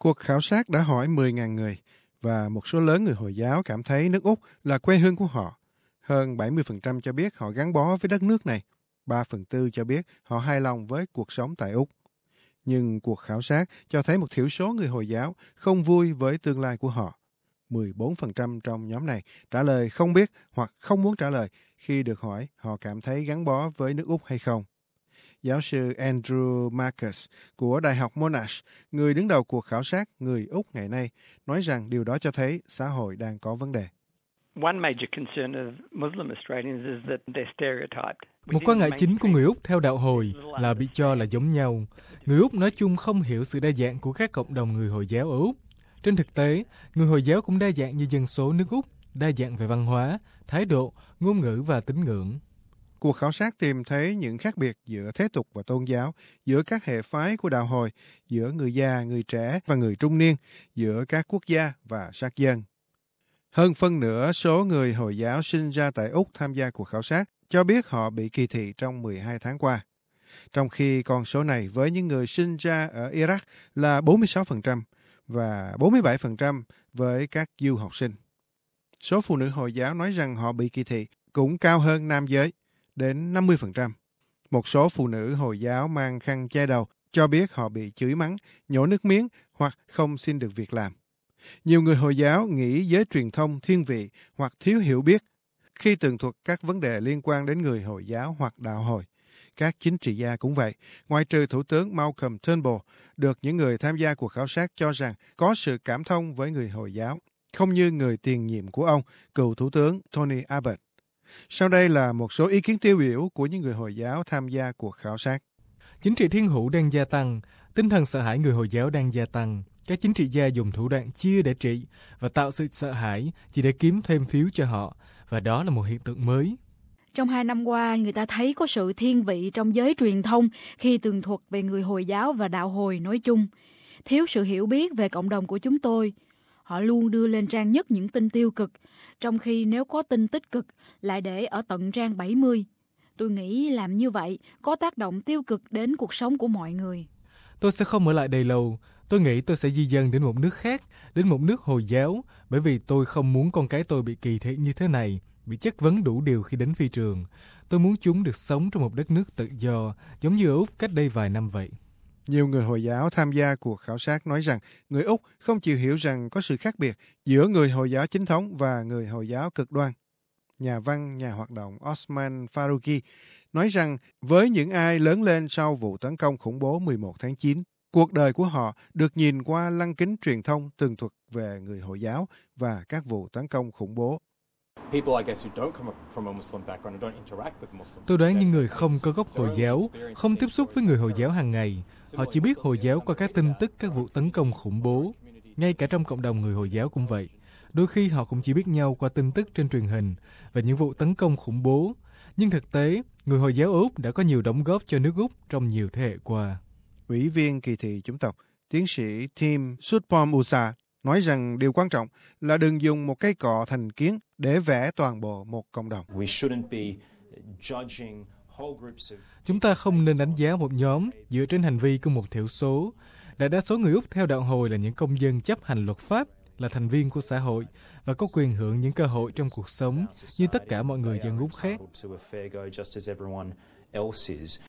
Cuộc khảo sát đã hỏi 10.000 người và một số lớn người Hồi giáo cảm thấy nước Úc là quê hương của họ. Hơn 70% cho biết họ gắn bó với đất nước này. 3/4 cho biết họ hài lòng với cuộc sống tại Úc. Nhưng cuộc khảo sát cho thấy một thiểu số người Hồi giáo không vui với tương lai của họ. 14% trong nhóm này trả lời không biết hoặc không muốn trả lời khi được hỏi họ cảm thấy gắn bó với nước Úc hay không. Giáo sư Andrew Marcus của Đại học Monash, người đứng đầu cuộc khảo sát người Úc ngày nay, nói rằng điều đó cho thấy xã hội đang có vấn đề. Một quan ngại chính của người Úc theo đạo Hồi là bị cho là giống nhau. Người Úc nói chung không hiểu sự đa dạng của các cộng đồng người Hồi giáo ở Úc. Trên thực tế, người Hồi giáo cũng đa dạng như dân số nước Úc, đa dạng về văn hóa, thái độ, ngôn ngữ và tín ngưỡng. Cuộc khảo sát tìm thấy những khác biệt giữa thế tục và tôn giáo, giữa các hệ phái của đạo Hồi, giữa người già, người trẻ và người trung niên, giữa các quốc gia và sắc dân. Hơn phân nửa số người Hồi giáo sinh ra tại Úc tham gia cuộc khảo sát cho biết họ bị kỳ thị trong 12 tháng qua. Trong khi con số này với những người sinh ra ở Iraq là 46% và 47% với các du học sinh. Số phụ nữ Hồi giáo nói rằng họ bị kỳ thị cũng cao hơn nam giới, đến 50%. Một số phụ nữ Hồi giáo mang khăn che đầu cho biết họ bị chửi mắng, nhổ nước miếng hoặc không xin được việc làm. Nhiều người Hồi giáo nghĩ giới truyền thông thiên vị hoặc thiếu hiểu biết khi tường thuật các vấn đề liên quan đến người Hồi giáo hoặc đạo Hồi. Các chính trị gia cũng vậy, ngoại trừ Thủ tướng Malcolm Turnbull, được những người tham gia cuộc khảo sát cho rằng có sự cảm thông với người Hồi giáo, không như người tiền nhiệm của ông, cựu Thủ tướng Tony Abbott. Sau đây là một số ý kiến tiêu biểu của những người Hồi giáo tham gia cuộc khảo sát. Chính trị thiên hữu đang gia tăng, tinh thần sợ hãi người Hồi giáo đang gia tăng. Các chính trị gia dùng thủ đoạn chia để trị và tạo sự sợ hãi chỉ để kiếm thêm phiếu cho họ, và đó là một hiện tượng mới. Trong 2 năm qua, người ta thấy có sự thiên vị trong giới truyền thông khi tường thuật về người Hồi giáo và đạo Hồi nói chung. Thiếu sự hiểu biết về cộng đồng của chúng tôi. Họ luôn đưa lên trang nhất những tin tiêu cực, trong khi nếu có tin tích cực lại để ở tận trang 70. Tôi nghĩ làm như vậy có tác động tiêu cực đến cuộc sống của mọi người. Tôi sẽ không ở lại đây lâu. Tôi nghĩ tôi sẽ di dân đến một nước khác, đến một nước Hồi giáo, bởi vì tôi không muốn con cái tôi bị kỳ thị như thế này, bị chất vấn đủ điều khi đến phi trường. Tôi muốn chúng được sống trong một đất nước tự do, giống như ở Úc cách đây vài năm vậy. Nhiều người Hồi giáo tham gia cuộc khảo sát nói rằng người Úc không chịu hiểu rằng có sự khác biệt giữa người Hồi giáo chính thống và người Hồi giáo cực đoan. Nhà văn, nhà hoạt động Osman Faruqi nói rằng với những ai lớn lên sau vụ tấn công khủng bố 11 tháng 9, cuộc đời của họ được nhìn qua lăng kính truyền thông tường thuật về người Hồi giáo và các vụ tấn công khủng bố. Tôi đoán những người không có gốc Hồi giáo, không tiếp xúc với người Hồi giáo hàng ngày. Họ chỉ biết Hồi giáo qua các tin tức các vụ tấn công khủng bố. Ngay cả trong cộng đồng người Hồi giáo cũng vậy. Đôi khi họ cũng chỉ biết nhau qua tin tức trên truyền hình về những vụ tấn công khủng bố. Nhưng thực tế, người Hồi giáo ở Úc đã có nhiều đóng góp cho nước Úc trong nhiều thế hệ qua. Ủy viên kỳ thị chủng tộc, tiến sĩ Tim Sutpom-Usa nói rằng điều quan trọng là đừng dùng một cây cọ thành kiến để vẽ toàn bộ một cộng đồng. Chúng ta không nên đánh giá một nhóm dựa trên hành vi của một thiểu số. Đại đa số người Úc theo đạo Hồi là những công dân chấp hành luật pháp, là thành viên của xã hội và có quyền hưởng những cơ hội trong cuộc sống như tất cả mọi người dân Úc khác.